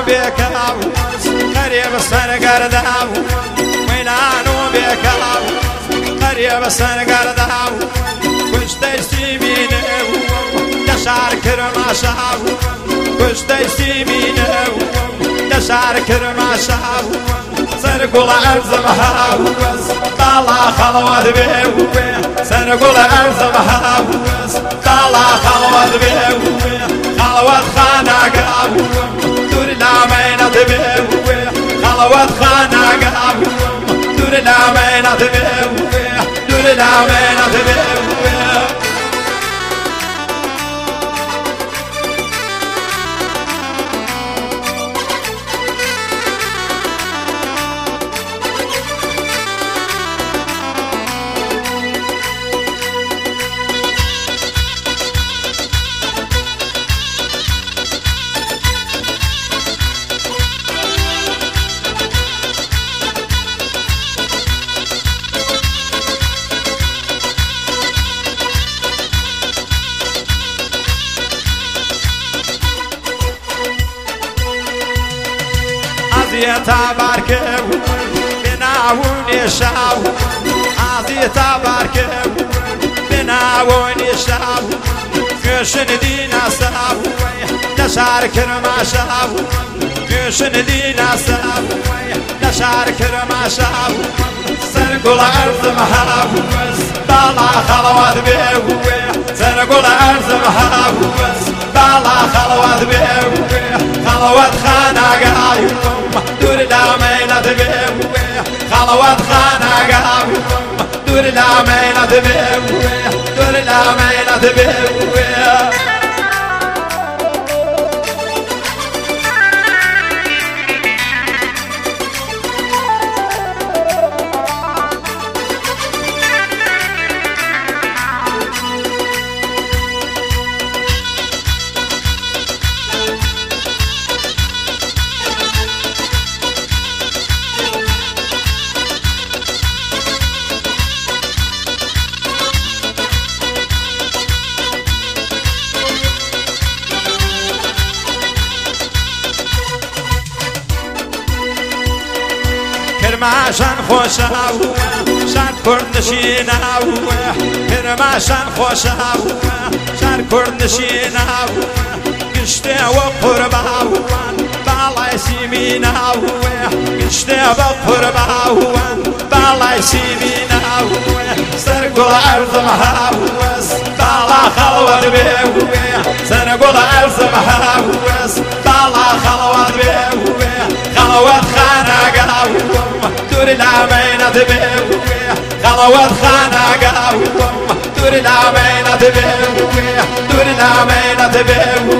بێکاو قەرێ بەسەر گەرداو مەیلان و بێکاو قەرێ بەسەر گەرداو کوشتەی سیمینە لە شار کرماشاو کوشتەی سیمینە لە شار کرماشاو سەر گوڵە ئەرزم هاوس باڵا خەڵەوەت بێ سەر گوڵە ئەرزم هاوس باڵا خەڵەوەت بێ خەڵەوەت خاناگاو دوور لامەینەت بێ خەڵەوەت خاناگاو دوور لامەینەت بێ دوور لامەینەت بێ عزيتا باركو بناوني شاو عزيتا باركو بناوني شاو كشن دينا ساو لشار كرما شاو كشن دينا ساو لشار كرما شاو سرقل أرض محاوس بالا خلوات بيو سرقل أرض محاوس بالا خلوات بيو خلوات خاناقايو دور لامينة بيو خلوات خاناقايو دور لامينة بيو دور لامينة بيو کرماشان خوشاو شان کرد نشیناو کرماشان خوشاو شان کرد نشیناو گشته و قرباو بالای سیمیناو گشته و قرباو بالای سیمیناو سرگل ارزم هاوس بالا خلوت بیو سرگل ارزم هاوس بالا خلوت بیو خلوت خاناقاو دور لامينة بيو خلوات خاناقاو دور لامينة بيو دور لامينة بيو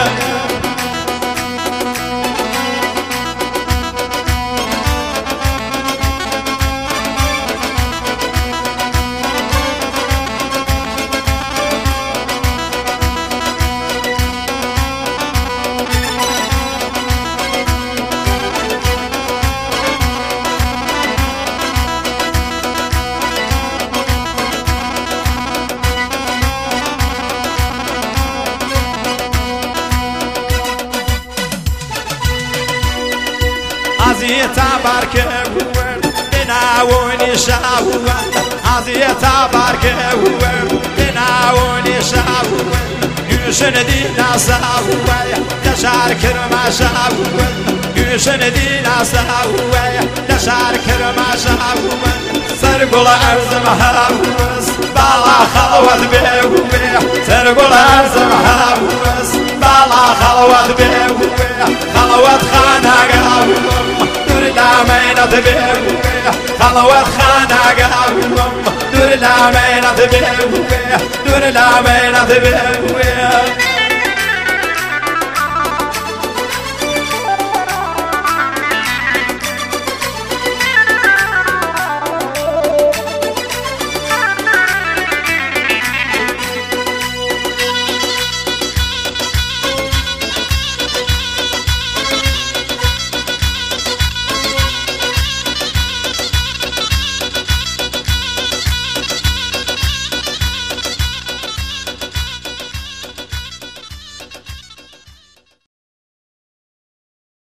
عزيتا باركو بناوني شاو عزيتا باركو بناوني شاو يوشن دينا ساو تشار كرما شاو يوشن دينا ساو تشار كرما شاو سرقل أرزم هاوس بالا خلوت بيو سرقل أرزم هاوس بالا خلوت بيو خلوت خاناقاو دور لامينة بيو خلوت خاناقاو دور لامينة بيو دور لامينة بيو